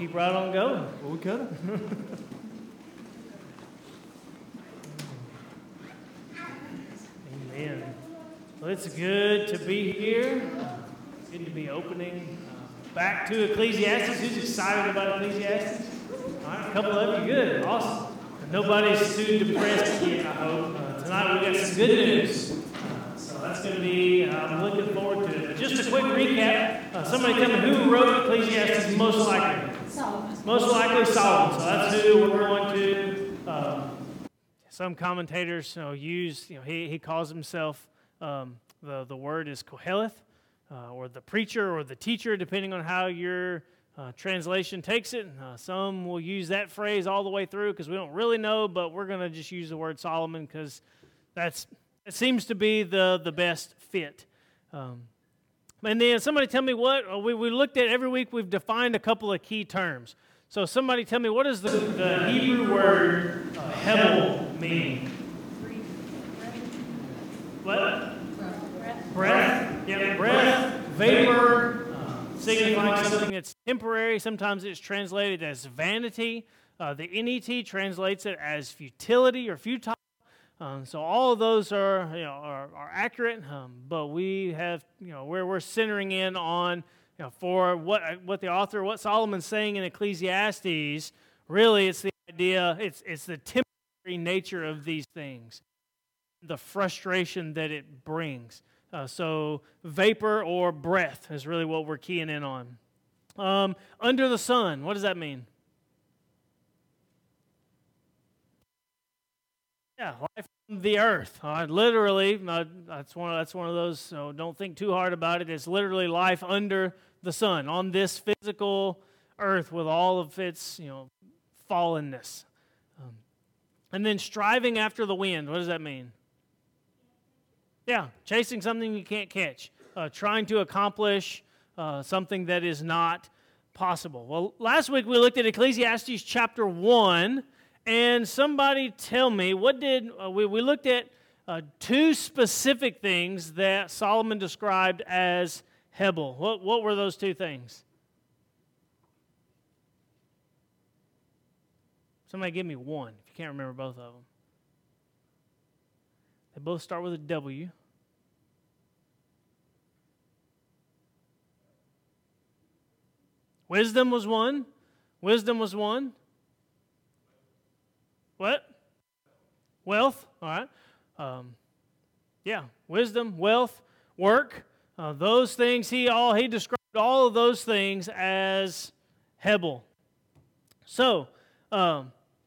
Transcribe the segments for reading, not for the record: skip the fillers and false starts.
keep right on going. Well, we could have. Amen. Well, it's good to be here. It's good to be opening back to Ecclesiastes. Who's excited about Ecclesiastes? All right, a couple of you. Good. Awesome. Nobody's too depressed yet, I hope. Tonight we got some good news. So that's going to be, I'm looking forward to it. Just a quick recap. Somebody tell me who wrote Ecclesiastes most likely? Solomon. Most likely Solomon. So that's who we're going to. Some commentators use, he calls himself, the word is Koheleth, or the preacher or the teacher, depending on how your translation takes it. Some will use that phrase all the way through because we don't really know, but we're going to just use the word Solomon because it seems to be the best fit. And then somebody tell me what, we looked at every week, we've defined a couple of key terms. So somebody tell me, what does the Hebrew word hebel mean? What? Breath. Yeah, breath, vapor, signifying something that's temporary. Sometimes it's translated as vanity. The NET translates it as futility or futile. So all of those are accurate, but we have, where we're centering in on, for what the author, what Solomon's saying in Ecclesiastes, really it's the idea, it's the temporary nature of these things, the frustration that it brings. So vapor or breath is really what we're keying in on. Under the sun, what does that mean? Yeah, life on the earth. Literally, that's one of those. So don't think too hard about it. It's literally life under the sun on this physical earth with all of its fallenness. And then striving after the wind. What does that mean? Yeah, chasing something you can't catch. Trying to accomplish something that is not possible. Well, last week we looked at Ecclesiastes chapter 1. And somebody tell me, what did we looked at two specific things that Solomon described as hebel. What were those two things? Somebody give me one, if you can't remember both of them. They both start with a W. Wisdom was one. Wisdom was one. What? Wealth, all right. Yeah, wisdom, wealth, work. Those things, he described all of those things as hebel. So, does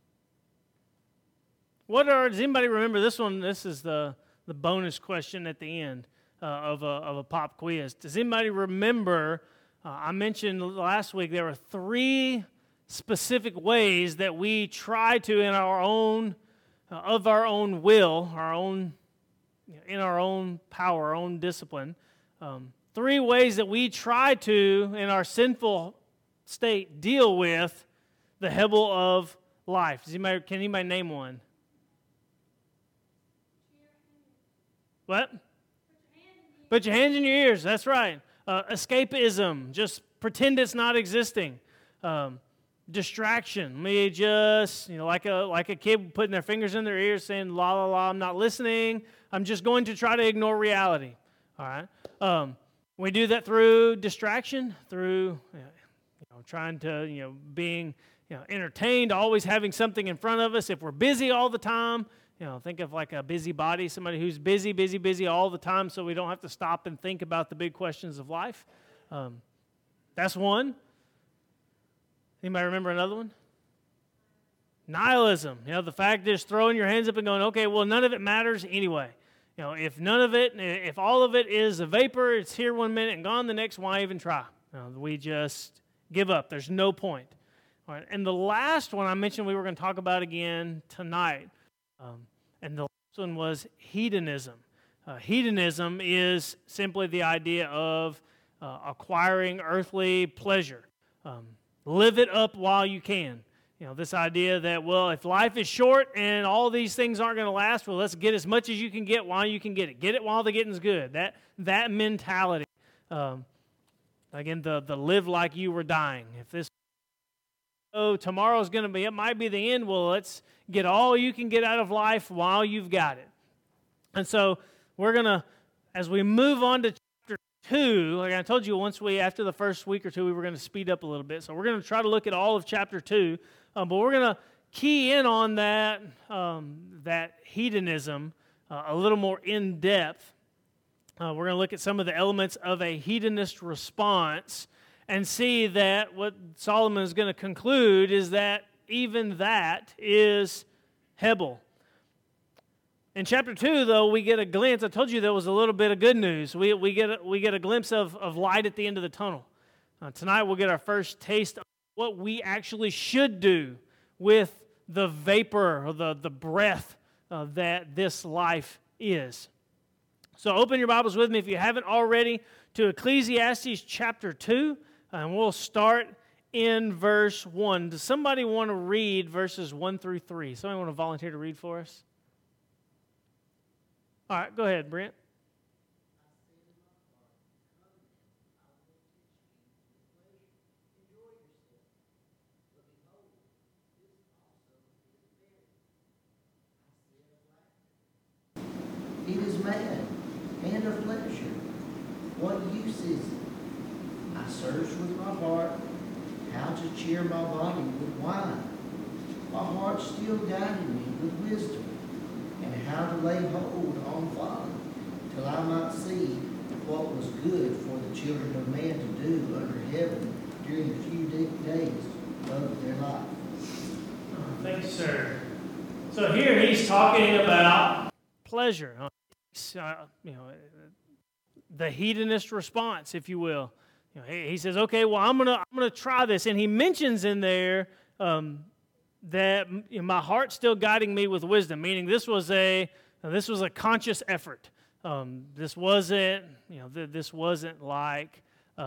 anybody remember this one? This is the bonus question at the end of a pop quiz. Does anybody remember, I mentioned last week there were 3 specific ways that we try to, in our own, of our own will, in our own power, our own discipline, 3 ways that we try to, in our sinful state, deal with the hebel of life. Can anybody name one? What? Put your hands in your ears. That's right. Escapism. Just pretend it's not existing. Distraction. Me just, like a kid putting their fingers in their ears saying, la, la, la, I'm not listening. I'm just going to try to ignore reality. All right? We do that through distraction, through trying to, being entertained, always having something in front of us. If we're busy all the time, think of like a busybody, somebody who's busy all the time so we don't have to stop and think about the big questions of life. That's one. Anybody remember another one? Nihilism. The fact is throwing your hands up and going, okay, well, none of it matters anyway. If all of it is a vapor, it's here 1 minute and gone the next, why even try? We just give up. There's no point. All right. And the last one I mentioned we were going to talk about again tonight, and the last one was hedonism. Hedonism is simply the idea of acquiring earthly pleasure. Live it up while you can. This idea that, well, if life is short and all these things aren't going to last, well, let's get as much as you can get while you can get it. Get it while the getting's good. That mentality. Again, the live like you were dying. If this oh, tomorrow's going to be, it might be the end. Well, let's get all you can get out of life while you've got it. And so we're going to, as we move on to chapter 2, like I told you after the first week or two, we were going to speed up a little bit. So we're going to try to look at all of chapter 2, but we're going to key in on that, that hedonism a little more in depth. We're going to look at some of the elements of a hedonist response and see that what Solomon is going to conclude is that even that is Hebel. In chapter 2, though, we get a glimpse. I told you there was a little bit of good news. We get a glimpse of light at the end of the tunnel. Tonight we'll get our first taste of what we actually should do with the vapor or the breath that this life is. So open your Bibles with me, if you haven't already, to Ecclesiastes chapter 2, and we'll start in verse 1. Does somebody want to read verses 1 through 3? Somebody want to volunteer to read for us? All right, go ahead, Brent. It is man, and of pleasure. What use is it? I search with my heart how to cheer my body with wine. My heart still guided me with wisdom, and how to lay hold on folly, till I might see what was good for the children of man to do under heaven during the few days of their life. Thank you, sir. So here he's talking about pleasure. The hedonist response, if you will. He says, "Okay, well, I'm gonna try this," and he mentions in there that my heart's still guiding me with wisdom, meaning this was a conscious effort. This wasn't like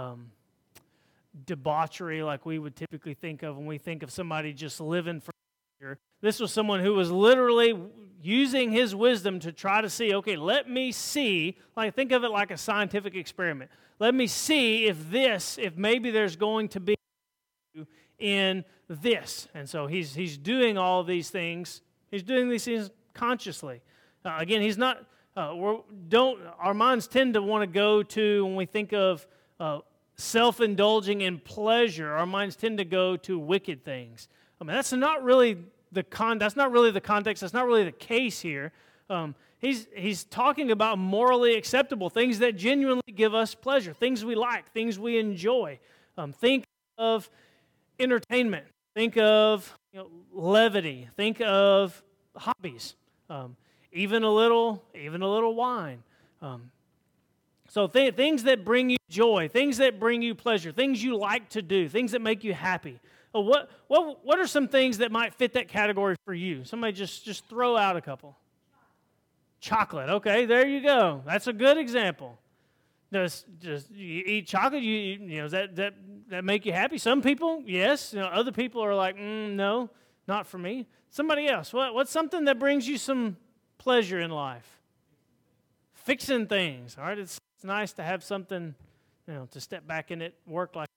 debauchery like we would typically think of when we think of somebody just living for pleasure. This was someone who was literally using his wisdom to try to see, okay, let me see, like think of it like a scientific experiment. Let me see if maybe there's going to be in this. And so he's doing all these things. He's doing these things consciously. Again, he's not, our minds tend to want to go to, when we think of self-indulging in pleasure, our minds tend to go to wicked things. I mean, that's not really the context. That's not really the case here. He's talking about morally acceptable things that genuinely give us pleasure, things we like, things we enjoy. Think of entertainment. Think of levity. Think of hobbies. Even a little wine. So things that bring you joy, things that bring you pleasure, things you like to do, things that make you happy. What are some things that might fit that category for you? Somebody just throw out a couple. Chocolate. Okay, there you go. That's a good example. Does you eat chocolate? Does that make you happy? Some people, yes. Other people are like, no, not for me. Somebody else. What's something that brings you some pleasure in life? Fixing things. All right, it's nice to have something, to step back in it, work like.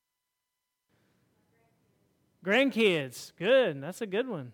Grandkids, good. That's a good one.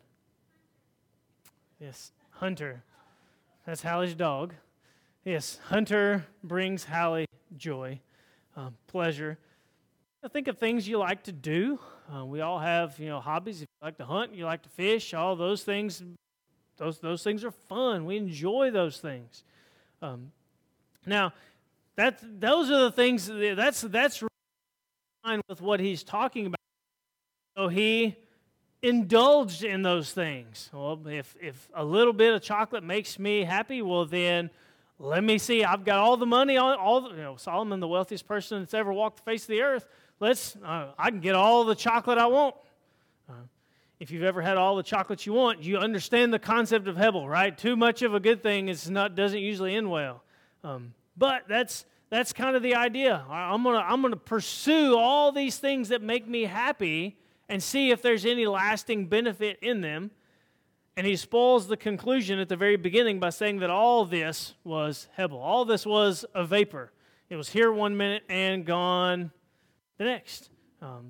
Yes, Hunter. That's Hallie's dog. Yes, Hunter brings Hallie joy, pleasure. Think of things you like to do. We all have, hobbies. If you like to hunt, you like to fish, all those things. Those things are fun. We enjoy those things. Now, those are the things. That's in line with what he's talking about. So he indulged in those things. Well, if a little bit of chocolate makes me happy, well then, let me see. I've got all the money on Solomon, the wealthiest person that's ever walked the face of the earth. I can get all the chocolate I want. If you've ever had all the chocolate you want, you understand the concept of Hebel, right? Too much of a good thing doesn't usually end well. But that's kind of the idea. I'm gonna pursue all these things that make me happy and see if there's any lasting benefit in them. And he spoils the conclusion at the very beginning by saying that all this was Hebel. All this was a vapor. It was here 1 minute and gone the next.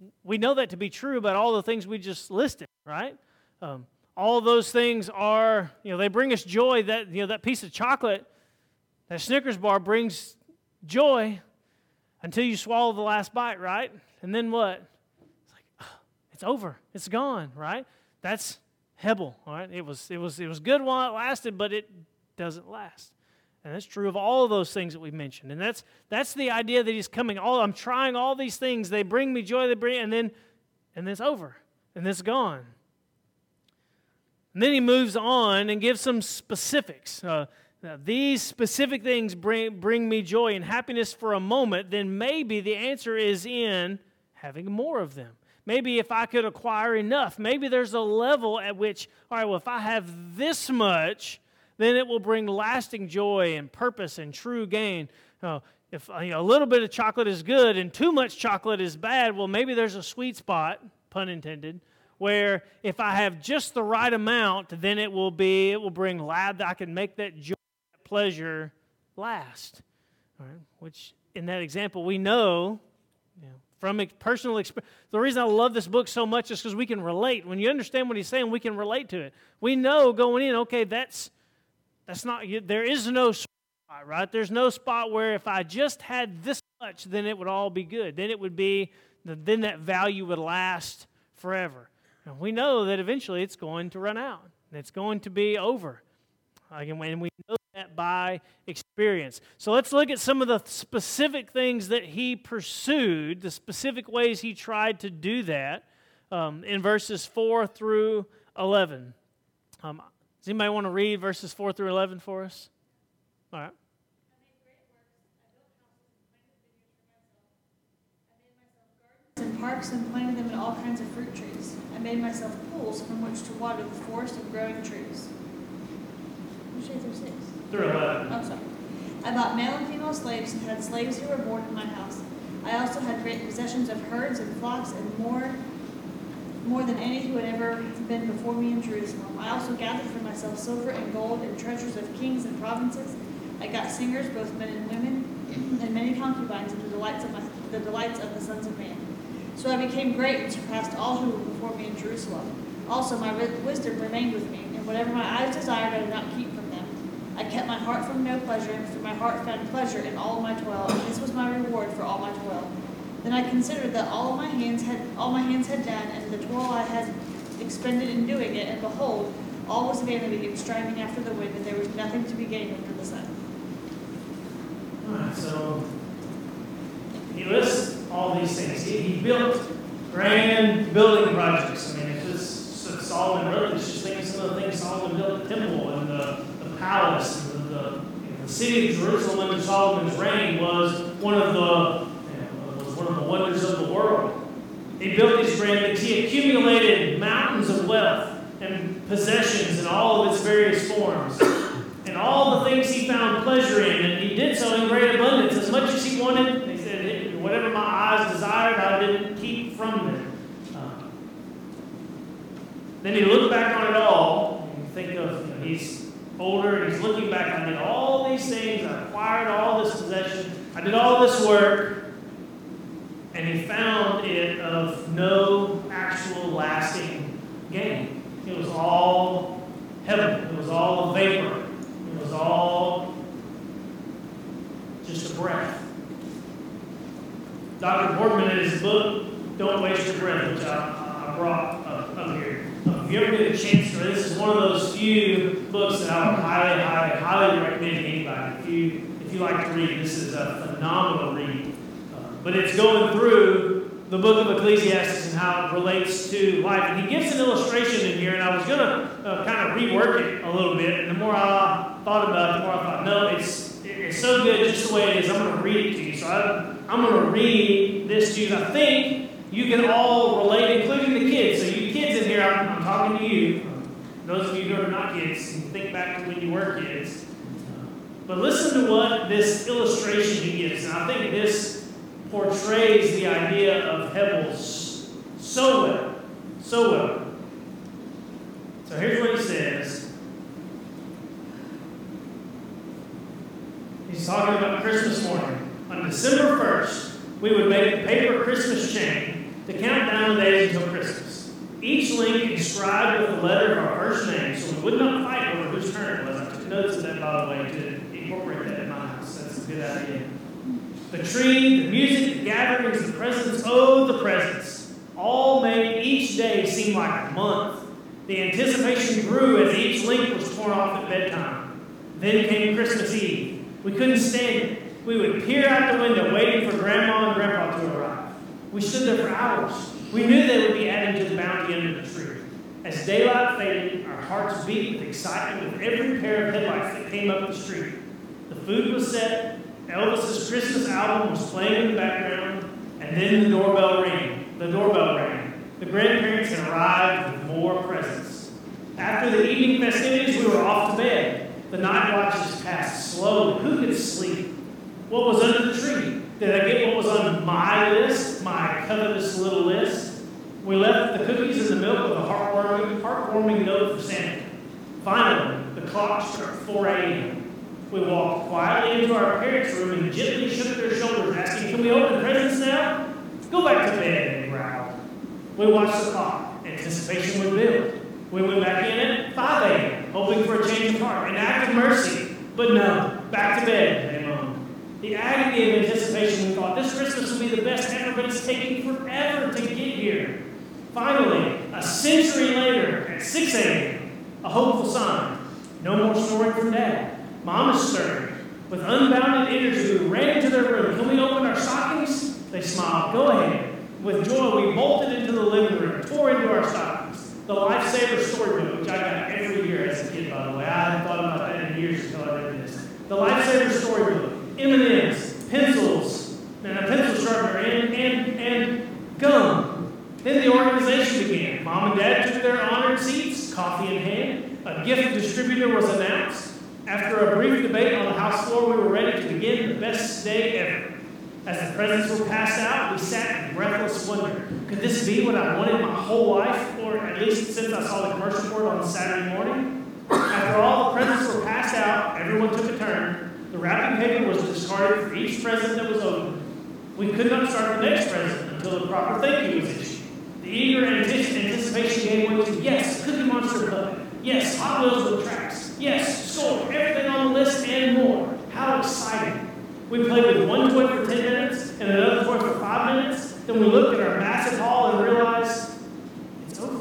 we know that to be true about all the things we just listed, right? All of those things are, they bring us joy. That piece of chocolate, that Snickers bar brings joy until you swallow the last bite, right? And then what? It's like, it's over. It's gone, right? That's Hebel, all right? It was good while it lasted, but it doesn't last. And that's true of all of those things that we mentioned. And that's the idea that he's coming. I'm trying all these things. They bring me joy. And then it's over. And it's gone. And then he moves on and gives some specifics. Now, these specific things bring me joy and happiness for a moment. Then maybe the answer is in having more of them. Maybe if I could acquire enough. Maybe there's a level at which, all right, well, if I have this much, then it will bring lasting joy and purpose and true gain. If a little bit of chocolate is good and too much chocolate is bad, well, maybe there's a sweet spot, pun intended, where if I have just the right amount, then it will bring I can make that joy, that pleasure last. All right? Which in that example we know from personal experience. The reason I love this book so much is because we can relate. When you understand what he's saying, we can relate to it. We know going in, okay, that's not, there is no spot, right? There's no spot where if I just had this much, then it would all be good. Then it would be, then that value would last forever. And we know that eventually it's going to run out. And it's going to be over. And we know that by experience. So let's look at some of the specific things that he pursued, the specific ways he tried to do that in verses 4 through 11. Does anybody want to read verses 4 through 11 for us? All right. And parks and planted them in all kinds of fruit trees. I made myself pools from which to water the forest of growing trees. Which is through 6? Through 11. Oh, sorry. I bought male and female slaves and had slaves who were born in my house. I also had great possessions of herds and flocks and more than any who had ever been before me in Jerusalem. I also gathered for myself silver and gold and treasures of kings and provinces. I got singers, both men and women, and many concubines of the delights of the sons of man. So I became great and surpassed all who were before me in Jerusalem. Also my wisdom remained with me, and whatever my eyes desired I did not keep from them. I kept my heart from no pleasure, and for my heart found pleasure in all my toil, and this was my reward for all my toil. Then I considered that all my hands had done, and the toil I had expended in doing it, and behold, all was vanity and striving after the wind, and there was nothing to be gained under the sun. All right, so he lists all these things. He built grand building projects. I mean, if Solomon wrote this, just think of some of the things Solomon built: the temple and the palace, and the city of Jerusalem under Solomon's reign was one of the wonders of the world. He built these grand things. He accumulated mountains of wealth and possessions in all of its various forms, and all the things he found pleasure in, and he did so in great abundance, as much as he wanted. He said, whatever my eyes desired, I didn't keep from them. Then he looked back on it all, and you think of, he's older, and he's looking back, I did all these things, I acquired all this possession, I did all this work, and he found it of no actual lasting gain. It was all heaven. It was all vapor. It was all just a breath. Dr. Boardman, in his book, Don't Waste Your Breath, which I brought up here. If you ever get a chance to read, this is one of those few books that I would highly recommend to anybody. If you like to read, this is a phenomenal read. But it's going through the book of Ecclesiastes and how it relates to life. And he gives an illustration in here, and I was going to kind of rework it a little bit. And the more I thought about it, the more I thought, no, it's so good just the way it is. I'm going to read it to you. So I'm going to read this to you. I think you can all relate, including the kids. So you kids in here, I'm talking to you. Those of you who are not kids, think back to when you were kids. But listen to what this illustration he gives. And I think this portrays the idea of Hebel so well. So well. So here's what he says. He's talking about Christmas morning. On December 1st, we would make a paper Christmas chain to count down the days until Christmas. Each link inscribed with the letter of our first name, so we would not fight over whose turn it was. I took notes of that, by the way, to incorporate that in my house. That's a good idea. The tree, the music, the gatherings, the presents, oh, the presents, all made each day seem like a month. The anticipation grew as each link was torn off at bedtime. Then came Christmas Eve. We couldn't stand it. We would peer out the window waiting for Grandma and Grandpa to arrive. We stood there for hours. We knew they would be adding to the bounty under the tree. As daylight faded, our hearts beat with excitement with every pair of headlights that came up the street. The food was set, Elvis's Christmas album was playing in the background, and then the doorbell rang. The grandparents had arrived with more presents. After the evening festivities, we were off to bed. The night watches passed slowly. Who could sleep? What was under the tree? Did I get what was on my list, my covetous little list? We left the cookies and the milk with a heartwarming note for Santa. Finally, the clock struck 4 a.m. We walked quietly into our parents' room and gently shook their shoulders, asking, "Can we open presents now?" "Go back to bed," they growled. We watched the clock. Anticipation would build. We went back in at 5 a.m., hoping for a change of heart, an act of mercy. But no, back to bed, they moaned. The agony of anticipation, we thought, this Christmas will be the best ever, but it's taking forever to get here. Finally, a century later, at 6 a.m., a hopeful sign. No more snoring from Dad. Mom is stirring. With unbounded energy, we ran into their room. "Can we open our stockings?" They smiled. "Go ahead." With joy, we bolted into the living room, tore into our stockings. The Lifesaver storybook, which I got every year as a kid, by the way. I hadn't thought about that in years until I read this. The Lifesaver storybook, M&M's, pencils, and a pencil sharpener, and gum. Then the organization began. Mom and Dad took their honored seats, coffee in hand. A gift distributor was announced. After a brief debate on the house floor, we were ready to begin the best day ever. As the presents were passed out, we sat in breathless wonder. Could this be what I wanted my whole life, or at least since I saw the commercial for it on Saturday morning? After all the presents were passed out, everyone took a turn. The wrapping paper was discarded for each present that was opened. We could not start the next present until the proper thank you was issued. The eager anticipation gave way to, yes, Cookie Monster puppet. Yes, Hot Wheels with tracks. Yes, score, everything on the list and more. How exciting. We played with one toy for 10 minutes and another toy for 5 minutes. Then we looked at our massive haul and realized it's over.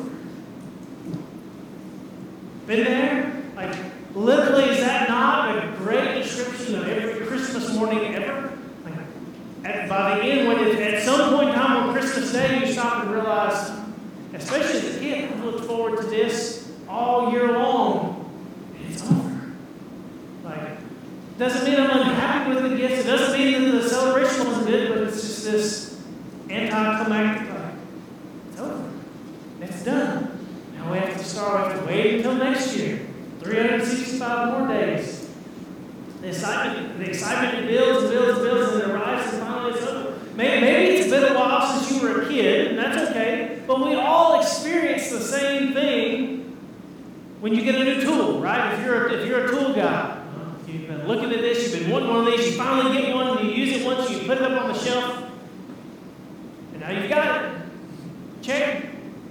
Been there? Like, literally, is that not a great description of every Christmas morning ever? Like, by the end, at some point in time on Christmas Day, you stop and realize, especially as a kid, I've looked forward to this all year long, and it's over. Like, doesn't mean I'm unhappy with the gifts. It doesn't mean that the celebration wasn't good, but it's just this anticlimactic, like, it's over. It's done. Now we have to wait until next year. 365 more days. The excitement builds, and it arrives, and finally it's over. Maybe it's been a while since you were a kid, and that's okay, but we all experience the same thing when you get a new tool, right? If you're a tool guy, you've been looking at this, you've been wanting one of these, you finally get one, you use it once, you put it up on the shelf, and now you've got it. Check.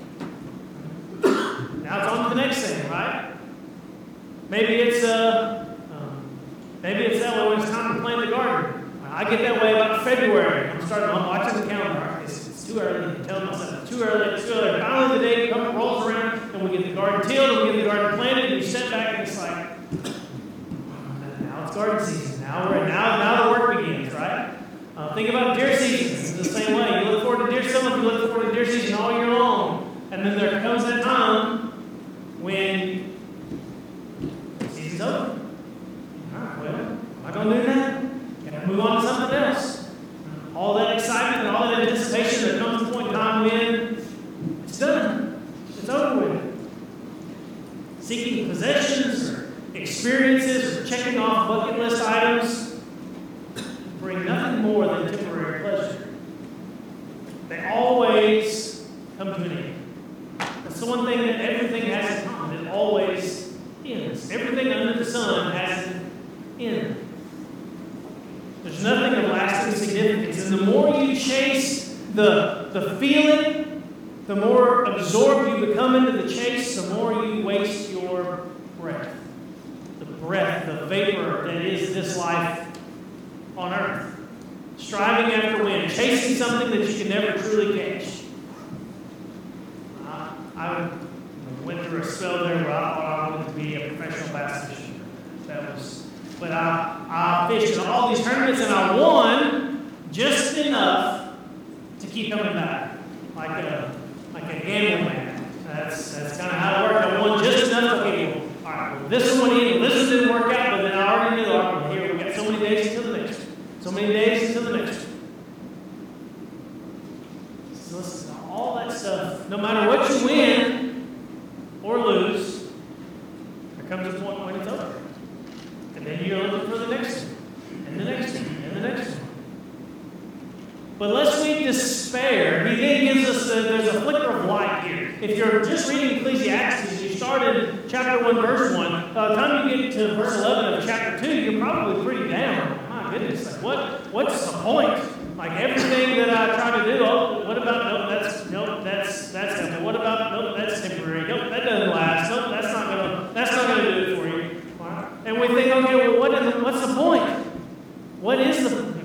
Now it's on to the next thing, right? Maybe it's that way when it's time to plant the garden. I get that way about February. I'm watching the calendar. It's too early. I'm telling myself it's too early. Finally the day rolls around, and we get the garden tilled, and we get the garden planted, and you sit back, and it's like, now it's garden season. Now the work begins, right? Think about deer season. It's the same way. You look forward to deer summer. You look forward to deer season all year long, and then there comes that time when season's over. All right, well, am I going to do that? Can I move on to something else? All that excitement and all that anticipation, there comes a point in time when it's done. It's over with. Seeking possessions or experiences or checking off bucket list items bring nothing more than temporary pleasure. They always come to an end. That's the one thing that everything has in common. It always ends. Everything under the sun has an end. There's nothing of lasting significance. And the more you chase the the feeling, the more absorbed you become into the chase, the more you waste your breath. The breath, the vapor that is this life on earth. Striving after wind, chasing something that you can never truly catch. I went through a spell there where I thought I wanted to be a professional bass fisher. But I fished in all these tournaments and I won just enough to keep coming back, like a gambling man. That's kind of how it worked. I won just enough to get all right, well, this one in, this one didn't work out, but then I already knew, all right, here we got so many days until the next one. So many days until the next one. So listen, all that stuff, no matter what you win or lose, there comes a point when it's over. And then you're looking for the next one, and the next one, and the next one. But lest we despair, he then gives us there's a flicker of light here. If you're just reading Ecclesiastes, you start in chapter 1, verse 1, by the time you get to verse 11 of chapter 2, you're probably pretty down. My goodness, like what's the point? Like everything that I try to do, what about, that's helpful. What about, that's temporary. Nope, that doesn't last. Nope, that's not gonna do it for you. And we think, okay, well, what's the point? What is the point?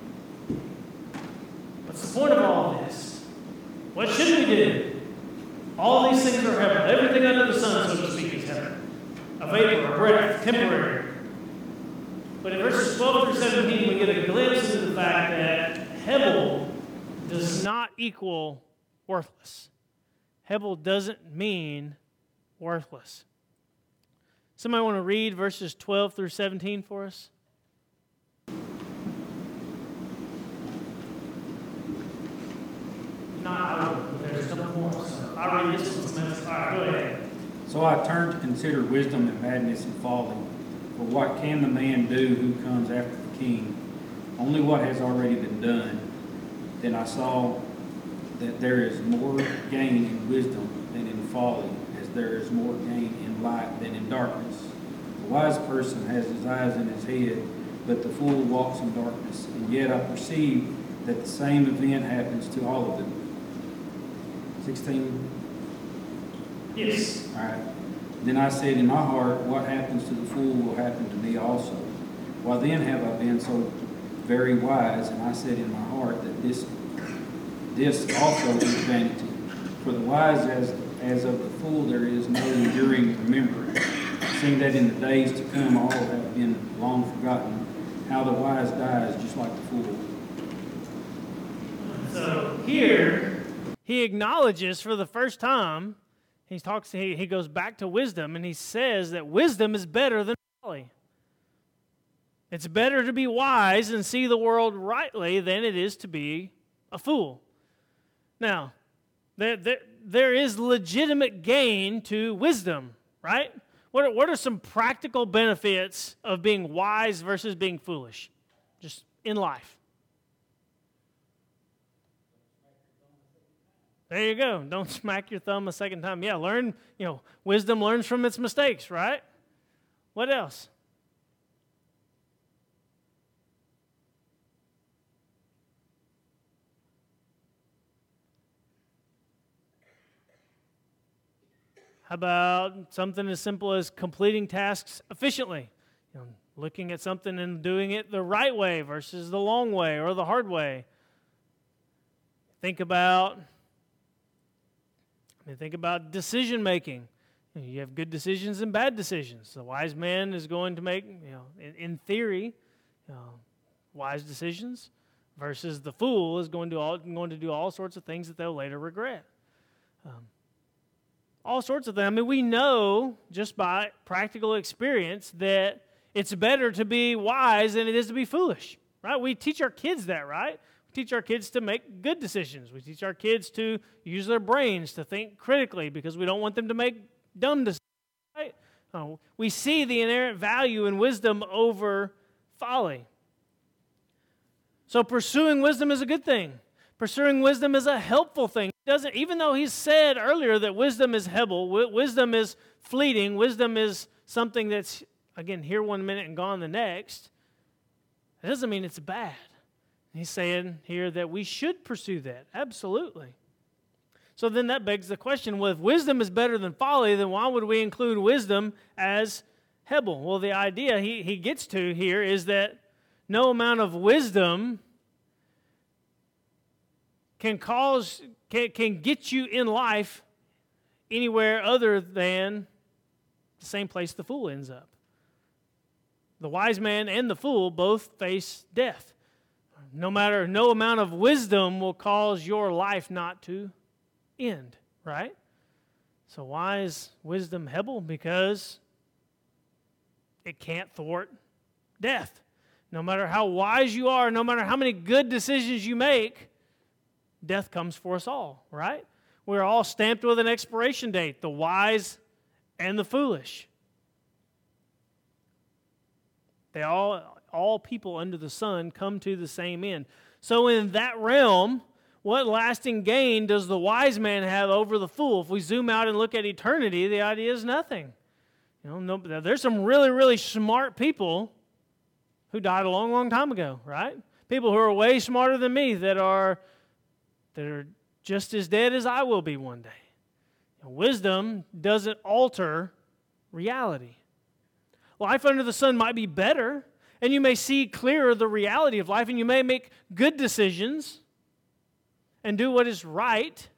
What's the point of all of this? What should we do? All these things are heaven. Everything under the sun, so to speak, is heaven. A vapor, a breath, temporary. But in verses 12 through 17, we get a glimpse into the fact that Hebel does not equal worthless. Hebel doesn't mean worthless. Somebody want to read verses 12 through 17 for us? No, I will. There's a couple more. So I'll read this one. All right, go ahead. So I turned to consider wisdom and madness and folly. For what can the man do who comes after the king? Only what has already been done. Then I saw that there is more gain in wisdom than in folly, as there is more gain in light than in darkness. The wise person has his eyes in his head, but the fool walks in darkness. And yet I perceive that the same event happens to all of them. 16? Yes. All right. Then I said in my heart, what happens to the fool will happen to me also. Why then have I been so very wise? And I said in my heart that this also is vanity. For the wise as of the fool there is no enduring remembrance, seeing that in the days to come all have been long forgotten, how the wise dies just like the fool. So here, he acknowledges for the first time, he goes back to wisdom, and he says that wisdom is better than folly. It's better to be wise and see the world rightly than it is to be a fool. Now, there is legitimate gain to wisdom, right? What are some practical benefits of being wise versus being foolish, just in life? There you go. Don't smack your thumb a second time. Yeah, wisdom learns from its mistakes, right? What else? How about something as simple as completing tasks efficiently? Looking at something and doing it the right way versus the long way or the hard way. Think about decision making. You have good decisions and bad decisions. The wise man is going to make, in theory, wise decisions, versus the fool is going to do all sorts of things that they'll later regret. All sorts of things. I mean, we know just by practical experience that it's better to be wise than it is to be foolish, right? We teach our kids that, right? We teach our kids to make good decisions. We teach our kids to use their brains, to think critically, because we don't want them to make dumb decisions, right? We see the inherent value in wisdom over folly. So pursuing wisdom is a good thing. Pursuing wisdom is a helpful thing. Even though he said earlier that wisdom is hebel, wisdom is fleeting, wisdom is something that's, again, here one minute and gone the next, it doesn't mean it's bad. He's saying here that we should pursue that. Absolutely. So then that begs the question, well, if wisdom is better than folly, then why would we include wisdom as Hebel? Well, the idea he gets to here is that no amount of wisdom can get you in life anywhere other than the same place the fool ends up. The wise man and the fool both face death. No amount of wisdom will cause your life not to end, right? So why is wisdom Hebel? Because it can't thwart death. No matter how wise you are, no matter how many good decisions you make, death comes for us all, right? We're all stamped with an expiration date, the wise and the foolish. All people under the sun come to the same end. So in that realm, what lasting gain does the wise man have over the fool? If we zoom out and look at eternity, the idea is nothing. There's some really, really smart people who died a long, long time ago, right? People who are way smarter than me that are just as dead as I will be one day. Wisdom doesn't alter reality. Life under the sun might be better, and you may see clearer the reality of life, and you may make good decisions and do what is right.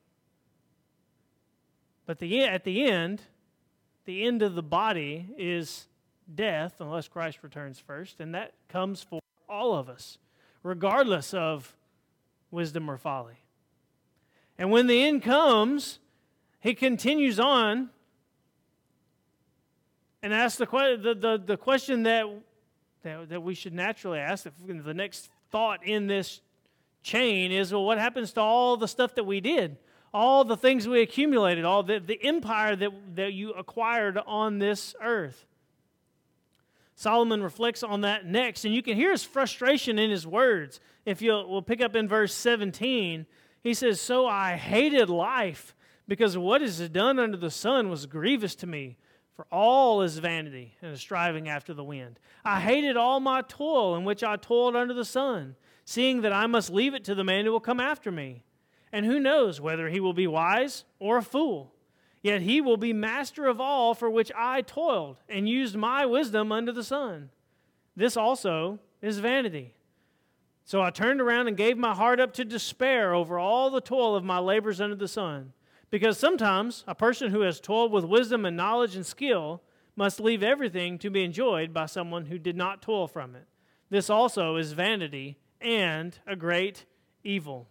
But at the end of the body is death, unless Christ returns first, and that comes for all of us, regardless of wisdom or folly. And when the end comes, he continues on and asks the question that we should naturally ask. The next thought in this chain is, well, what happens to all the stuff that we did? All the things we accumulated, all the empire that you acquired on this earth. Solomon reflects on that next, and you can hear his frustration in his words. We'll pick up in verse 17. He says, "So I hated life, because what is done under the sun was grievous to me. For all is vanity and a striving after the wind. I hated all my toil in which I toiled under the sun, seeing that I must leave it to the man who will come after me. And who knows whether he will be wise or a fool? Yet he will be master of all for which I toiled and used my wisdom under the sun. This also is vanity. So I turned around and gave my heart up to despair over all the toil of my labors under the sun. Because sometimes a person who has toiled with wisdom and knowledge and skill must leave everything to be enjoyed by someone who did not toil from it. This also is vanity and a great evil."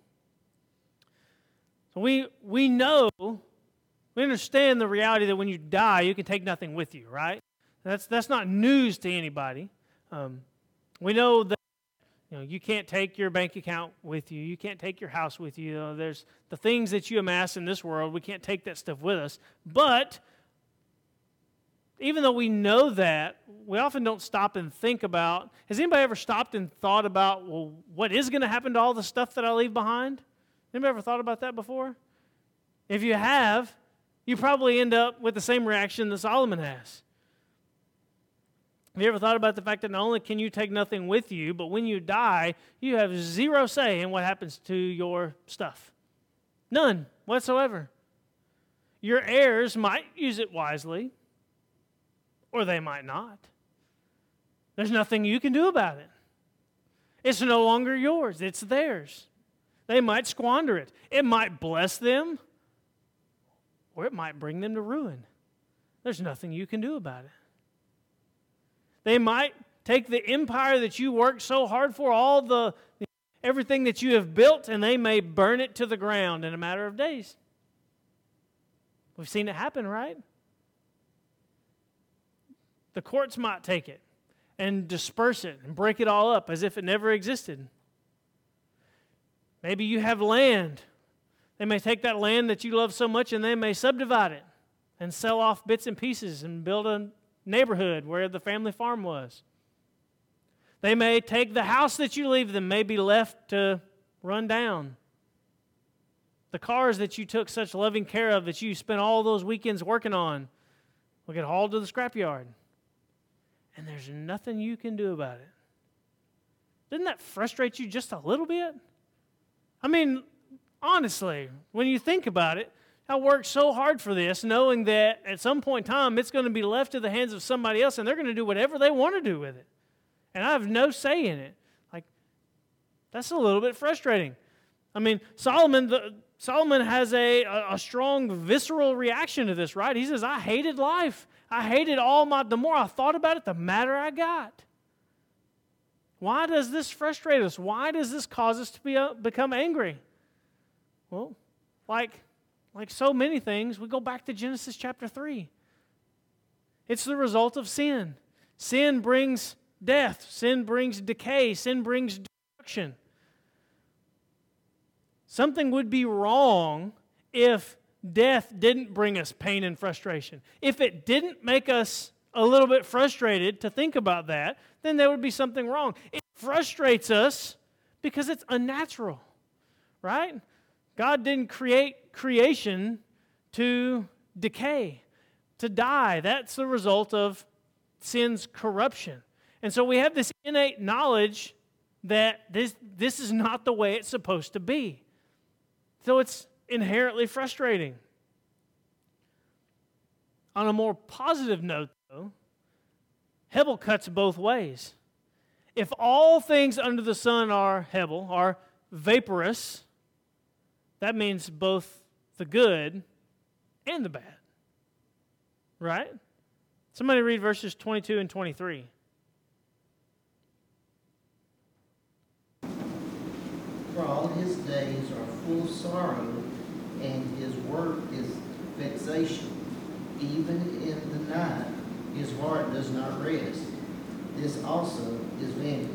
So we know, we understand the reality that when you die, you can take nothing with you, right? That's not news to anybody. We know that you can't take your bank account with you. You can't take your house with you. There's the things that you amass in this world. We can't take that stuff with us. But even though we know that, we often don't stop and think about, has anybody ever stopped and thought about, well, what is going to happen to all the stuff that I leave behind? Anybody ever thought about that before? If you have, you probably end up with the same reaction that Solomon has. Have you ever thought about the fact that not only can you take nothing with you, but when you die, you have zero say in what happens to your stuff? None whatsoever. Your heirs might use it wisely, or they might not. There's nothing you can do about it. It's no longer yours. It's theirs. They might squander it. It might bless them, or it might bring them to ruin. There's nothing you can do about it. They might take the empire that you worked so hard for, everything that you have built, and they may burn it to the ground in a matter of days. We've seen it happen, right? The courts might take it and disperse it and break it all up as if it never existed. Maybe you have land. They may take that land that you love so much and they may subdivide it and sell off bits and pieces and build a neighborhood where the family farm was. They may take the house that you leave them, may be left to run down. The cars that you took such loving care of, that you spent all those weekends working on, will get hauled to the scrapyard. And there's nothing you can do about it. Didn't that frustrate you just a little bit? I mean, honestly, when you think about it, I worked so hard for this, knowing that at some point in time, it's going to be left to the hands of somebody else, and they're going to do whatever they want to do with it. And I have no say in it. Like, that's a little bit frustrating. I mean, Solomon has a strong visceral reaction to this, right? He says, I hated life. I hated the more I thought about it, the madder I got. Why does this frustrate us? Why does this cause us to become angry? Well, like so many things, we go back to Genesis chapter 3. It's the result of sin. Sin brings death. Sin brings decay. Sin brings destruction. Something would be wrong if death didn't bring us pain and frustration. If it didn't make us a little bit frustrated to think about that, then there would be something wrong. It frustrates us because it's unnatural, right? God didn't create creation to decay, to die. That's the result of sin's corruption. And so we have this innate knowledge that this is not the way it's supposed to be. So it's inherently frustrating. On a more positive note, though, Hebel cuts both ways. If all things under the sun are Hebel, are vaporous, that means both the good and the bad. Right? Somebody read verses 22 and 23. For all his days are full of sorrow, and his work is vexation. Even in the night his heart does not rest. This also is vanity.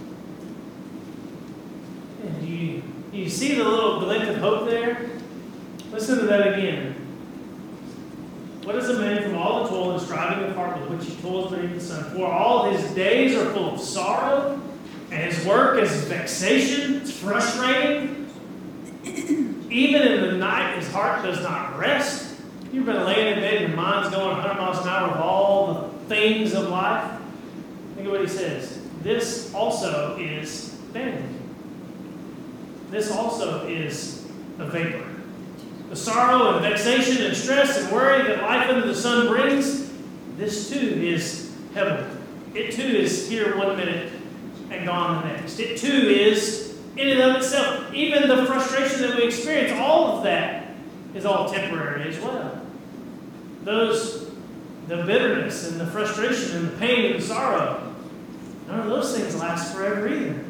And you see the little glint of hope there? Listen to that again. What is a man from all the toil and striving of heart with which he toils beneath the sun? For all his days are full of sorrow, and his work is vexation, it's frustrating. Even in the night, his heart does not rest. You've been laying in bed and your mind's going 100 miles an hour with all the things of life. Think of what he says. This also is vanity. This also is a vapor. The sorrow and vexation and stress and worry that life under the sun brings, this too is Hebel. It too is here 1 minute and gone the next. It too is in and of itself. Even the frustration that we experience, all of that is all temporary as well. The bitterness and the frustration and the pain and the sorrow, none of those things last forever either.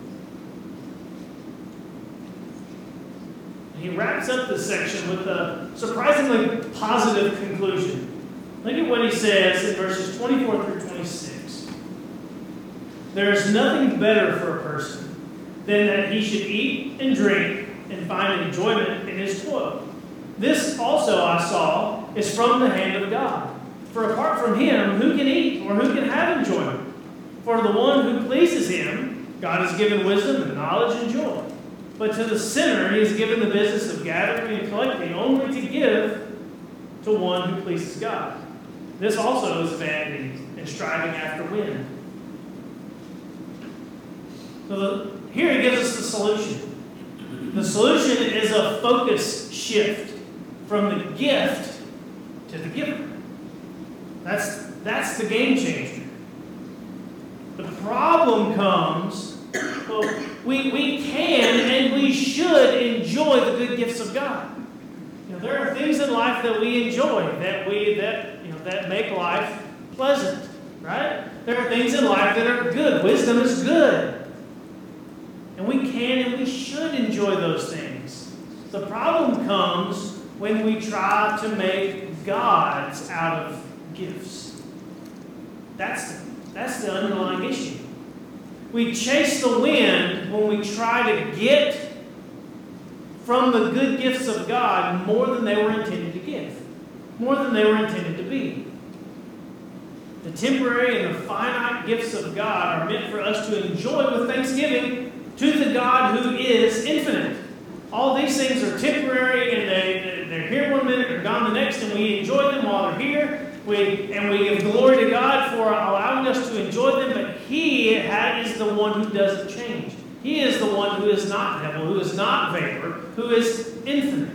He wraps up this section with a surprisingly positive conclusion. Look at what he says in verses 24 through 26. There is nothing better for a person than that he should eat and drink and find enjoyment in his toil. This also I saw is from the hand of God. For apart from him, who can eat or who can have enjoyment? For the one who pleases him, God has given wisdom and knowledge and joy. But to the sinner, he has given the business of gathering and collecting only to give to one who pleases God. This also is vanity and striving after wind. So here he gives us the solution. The solution is a focus shift from the gift to the giver. That's the game changer. The problem comes, well, we can and we should enjoy the good gifts of God. You know, there are things in life that we enjoy, that make life pleasant, right? There are things in life that are good. Wisdom is good. And we can and we should enjoy those things. The problem comes when we try to make gods out of gifts. That's the underlying issue. We chase the wind when we try to get from the good gifts of God more than they were intended to give, more than they were intended to be. The temporary and the finite gifts of God are meant for us to enjoy with thanksgiving to the God who is infinite. All these things are temporary and they're here 1 minute and gone the next, and we enjoy them while they're here. We give glory to God for allowing us to enjoy them, but He is the one who doesn't change. He is the one who is not devil, who is not vapor, who is infinite.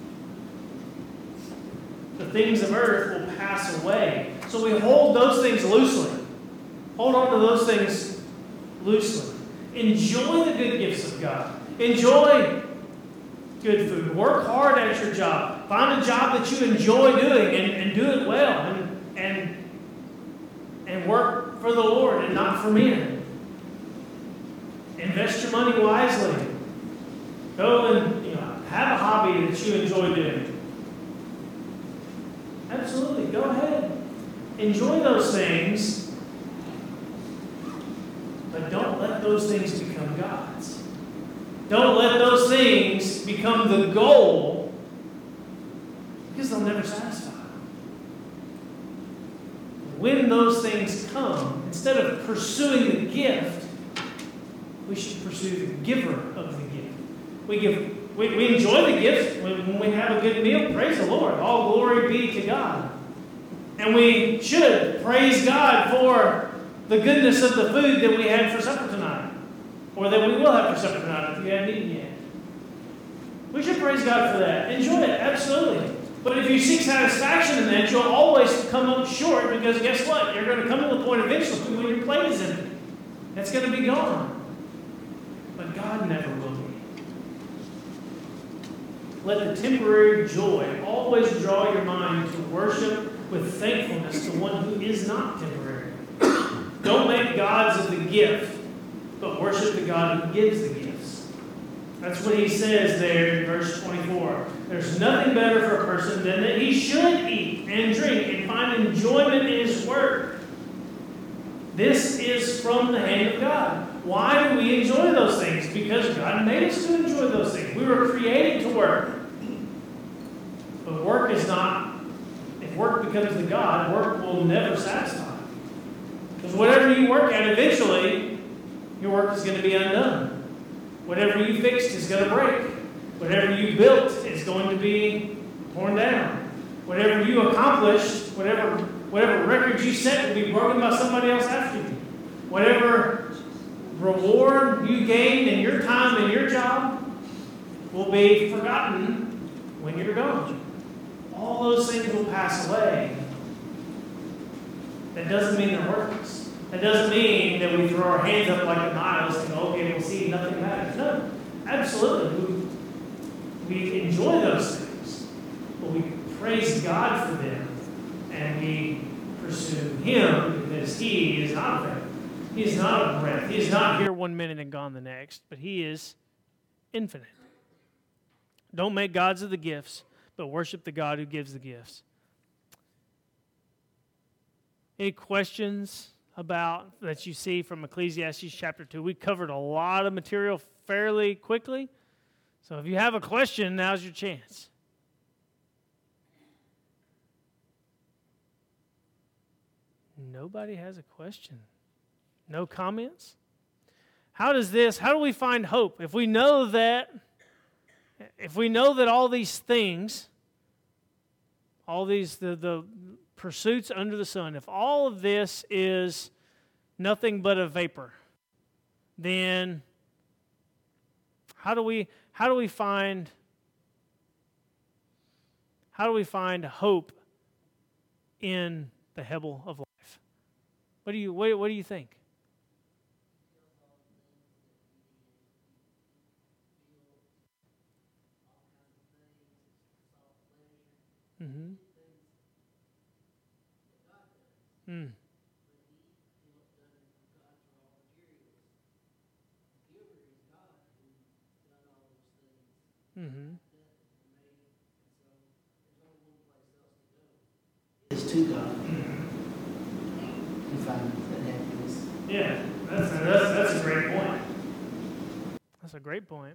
The things of earth will pass away. So we hold those things loosely. Hold on to those things loosely. Enjoy the good gifts of God. Enjoy good food. Work hard at your job. Find a job that you enjoy doing and do it well. And work for the Lord and not for men. Invest your money wisely. Go and have a hobby that you enjoy doing. Absolutely. Go ahead. Enjoy those things. But don't let those things become gods. Don't let those things become the goal, because they'll never satisfy. When those things come, instead of pursuing the gift, we should pursue the giver of the gift. We enjoy the gift when we have a good meal. Praise the Lord. All glory be to God. And we should praise God for the goodness of the food that we had for supper tonight, or that we will have for supper tonight if you haven't eaten yet. We should praise God for that. Enjoy it, absolutely. But if you seek satisfaction in that, you'll always come up short, because guess what? You're going to come to the point eventually when your plate is empty. That's going to be gone. But God never will be. Let the temporary joy always draw your mind to worship with thankfulness to one who is not temporary. Don't make gods of the gift, but worship the God who gives the gifts. That's what he says there in verse 24. There's nothing better for a person than that he should eat and drink and find enjoyment in his work. This is from the hand of God. Why do we enjoy those things? Because God made us to enjoy those things. We were created to work. But work is not, if work becomes the God, work will never satisfy. Because whatever you work at, eventually, your work is going to be undone. Whatever you fixed is going to break. Whatever you built is going to be torn down. Whatever you accomplished, whatever record you set will be broken by somebody else after you. Whatever reward you gained in your time and your job will be forgotten when you're gone. All those things will pass away. That doesn't mean they're worthless. That doesn't mean that we throw our hands up like a nihilist and go, okay, we'll see, nothing matters. No, absolutely. We enjoy those things, but we praise God for them, and we pursue Him because He is not a breath. He is not a breath. He is not here 1 minute and gone the next, but He is infinite. Don't make gods of the gifts, but worship the God who gives the gifts. Any questions about that you see from Ecclesiastes chapter 2? We covered a lot of material fairly quickly. So if you have a question, now's your chance. Nobody has a question. No comments? How do we find hope? If we know that all these things, all these, the pursuits under the sun, if all of this is nothing but a vapor, then how do we find hope in the Hebel of life? What do you think? Mm-hmm. Mm. Mm-hmm. It's to God. To find that happiness. Yeah, that's a great point. That's a great point.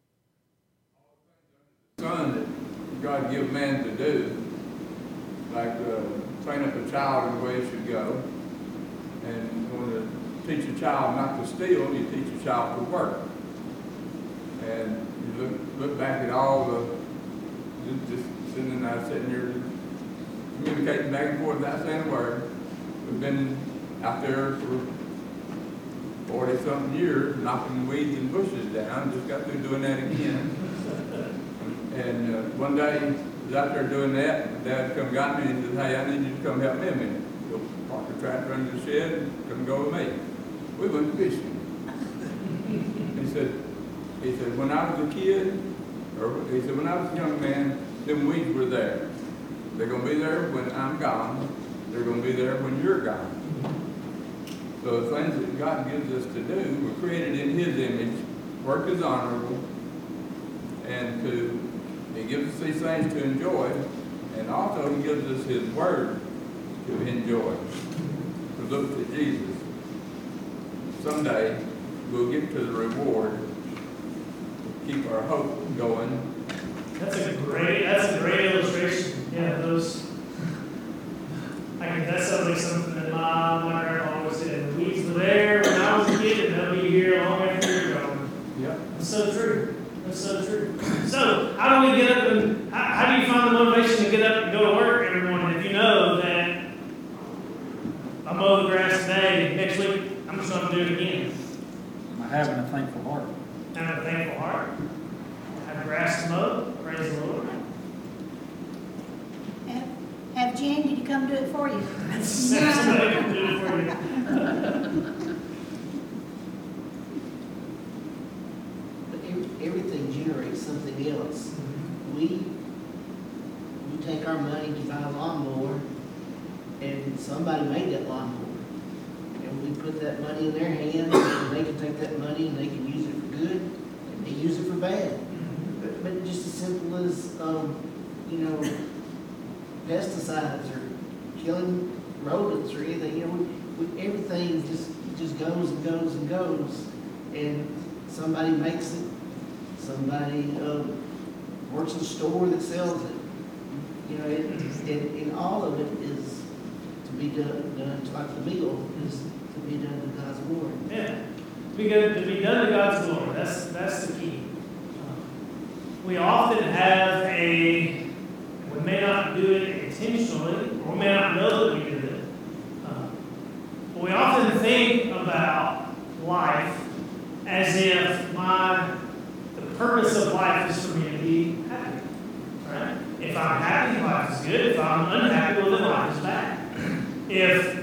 Son that God give man to do, like train up a child in the way it should go, and when to teach a child not to steal, you teach a child to work. And you look back at all the just sitting here communicating back and forth without saying a word. We've been out there for 40-something years, knocking weeds and bushes down, just got through doing that again. And one day, I was out there doing that, and Dad come got me and said, hey, I need you to come help me a minute. Go park the tractor under the shed and come go with me. We went fishing. He said, when I was a kid, he said, when I was a young man, them weeds were there. They're going to be there when I'm gone. They're going to be there when you're gone. So the things that God gives us to do, we're created in His image. Work is honorable. And He gives us these things to enjoy. And also He gives us His Word to enjoy. To look to Jesus. Someday we'll get to the reward. Keep our hope going. That's a great illustration. Yeah, those. That sounds like something that my grandpa always said. The weeds were there when I was a kid, and they'll be here long after you're gone. Yep. That's so true. That's so true. So, how do we get up and how do you find the motivation to get up and go to work every morning if you know that I mow the grass today, next week I'm just going to do it again? Am I having a thankful heart? Have a thankful heart. Have grass to mow. Praise the Lord. Have Jen, did you come do it for you? Somebody can do it for you. But everything generates something else. We take our money to buy a lawnmower, and somebody made that lawnmower. And we put that money in their hands, and they can take that money and they can use it for good, and they use it for bad. But just as simple as, pesticides or killing rodents or anything, everything just goes and goes and goes. And somebody makes it, somebody works in a store that sells it. And all of it is to be done like the meal is to be done to God's glory. Yeah. To be done to God's glory. That's the key. We often have we may not do it intentionally, or we may not know that we do it. But we often think about life as if the purpose of life is for me to be happy. Right? If I'm happy, life is good. If I'm unhappy, well, then life is bad. If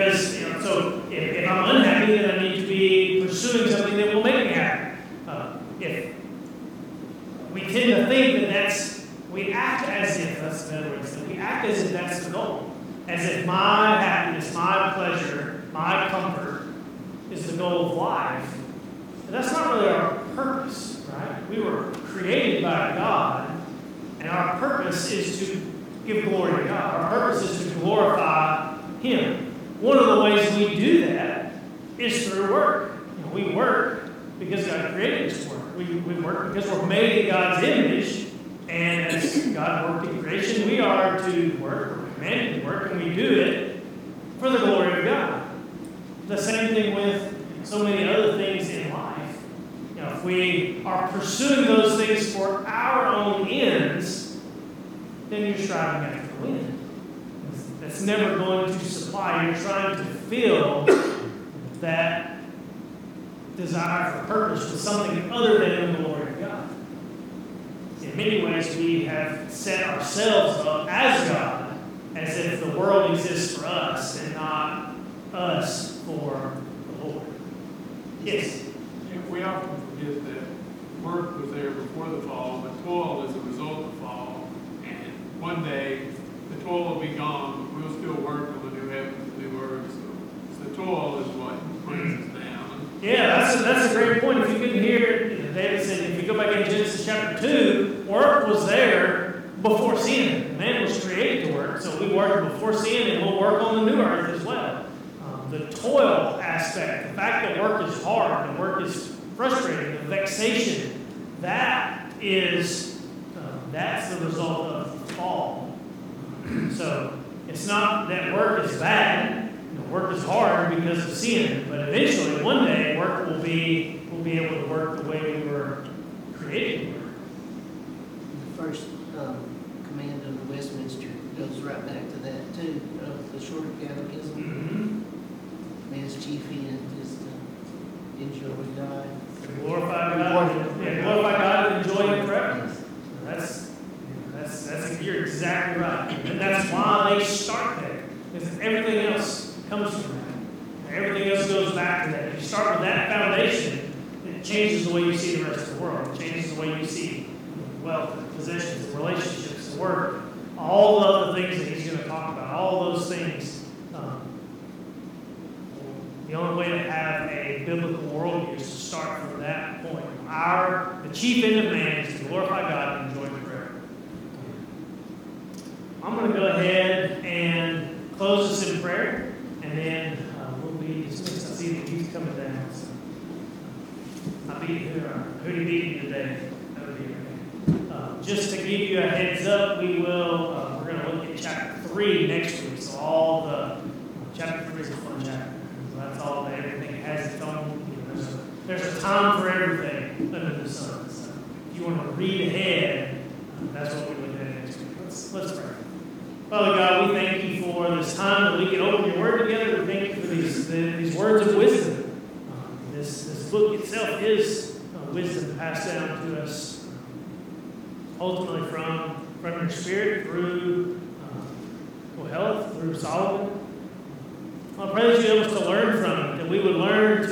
I'm unhappy, then I need to be pursuing something that will make me happy. If we tend to think that we act as if, that's the better way to say it, we act as if that's the goal. As if my happiness, my pleasure, my comfort is the goal of life. But that's not really our purpose, right? We were created by God, and our purpose is to give glory to God. Our purpose is to glorify Him. One of the ways we do that is through work. We work because God created us to work. We work because we're made in God's image, and as God worked in creation, we are to work, we're commanded to work, and we do it for the glory of God. The same thing with so many other things in life. If we are pursuing those things for our own ends, then you're striving after the wind. That's never going to supply. You're trying to fill that desire for purpose with something other than the glory of God. In many ways, we have set ourselves up as God, as if the world exists for us and not us for the Lord. Yes? We often forget that work was there before the fall, but toil is a result of the fall. And one day, the toil will be gone, but we'll still work on the new heavens and new earth. So the toil is what brings us down. Yeah, that's a great point. If you couldn't hear, David said, if you go back in Genesis chapter 2, work was there before sin. Man was created to work, so we worked before sin, and we'll work on the new earth as well. The toil aspect, the fact that work is hard, and work is frustrating, the vexation, that's the result of the fall. So it's not that work is bad. Work is hard because of sin, but eventually, one day, work we'll be able to work the way we were created to work. The first command of the Westminster goes right back to that too, of the Shorter Catechism. Mm-hmm. Man's chief end is to enjoy God. Glorify God. Yeah, glorify God and enjoy Him forever. Yes. You're exactly right. And that's why they start there. Because everything else comes from that. Everything else goes back to that. If you start with that foundation, it changes the way you see the rest of the world. It changes the way you see wealth, possessions, relationships, work, all the other things that he's going to talk about. All those things. The only way to have a biblical worldview is to start from that point. The chief end of man is to glorify God and enjoy Him forever. I'm going to go ahead and close this in prayer, and then we'll be dismissed. I see the youth coming down. So I beat who do you beat today? Just to give you a heads up, we're going to look at chapter 3 next week. So all the chapter 3 is a fun chapter. So that's all that everything has its own. There's a time for everything under the sun. So if you want to read ahead, that's what we look at next week. Let's pray. Father God, we thank you for this time that we can open your word together. We thank you for these words of wisdom. This book itself is wisdom passed down to us ultimately from your spirit through health, through Solomon. I pray that you help us to learn from it, that we would learn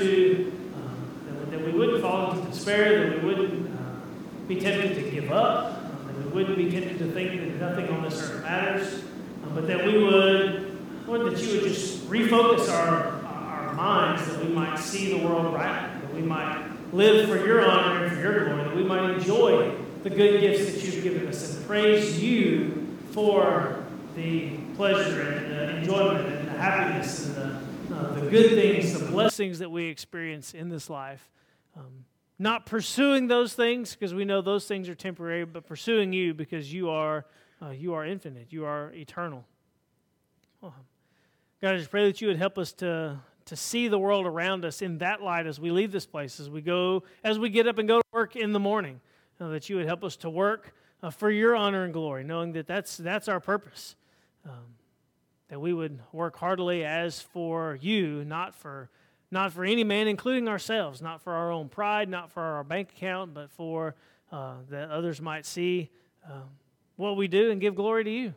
that we wouldn't fall into despair, that we wouldn't be tempted to give up, that we wouldn't be tempted to think that nothing on this earth matters, but that we would, Lord, that you would just refocus our minds, that we might see the world rightly, that we might live for your honor and for your glory, that we might enjoy the good gifts that you've given us and praise you for the pleasure and the enjoyment and the happiness and the good things, the blessings that we experience in this life. Not pursuing those things because we know those things are temporary, but pursuing you because you are infinite, you are eternal. God, I just pray that you would help us to see the world around us in that light as we leave this place, as we get up and go to work in the morning. That you would help us to work for your honor and glory, knowing that that's our purpose. That we would work heartily as for you, not for any man, including ourselves, not for our own pride, not for our bank account, but for that others might see what we do and give glory to you.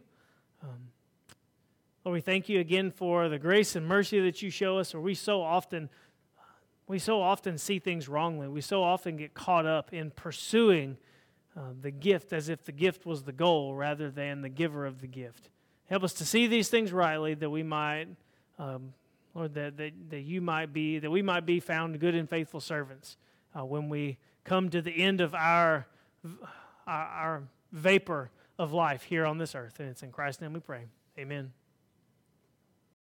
Lord, we thank you again for the grace and mercy that you show us, or we so often see things wrongly. We so often get caught up in pursuing the gift as if the gift was the goal rather than the giver of the gift. Help us to see these things rightly, that we might, Lord, that we might be found good and faithful servants when we come to the end of our vapor of life here on this earth. And it's in Christ's name we pray. Amen.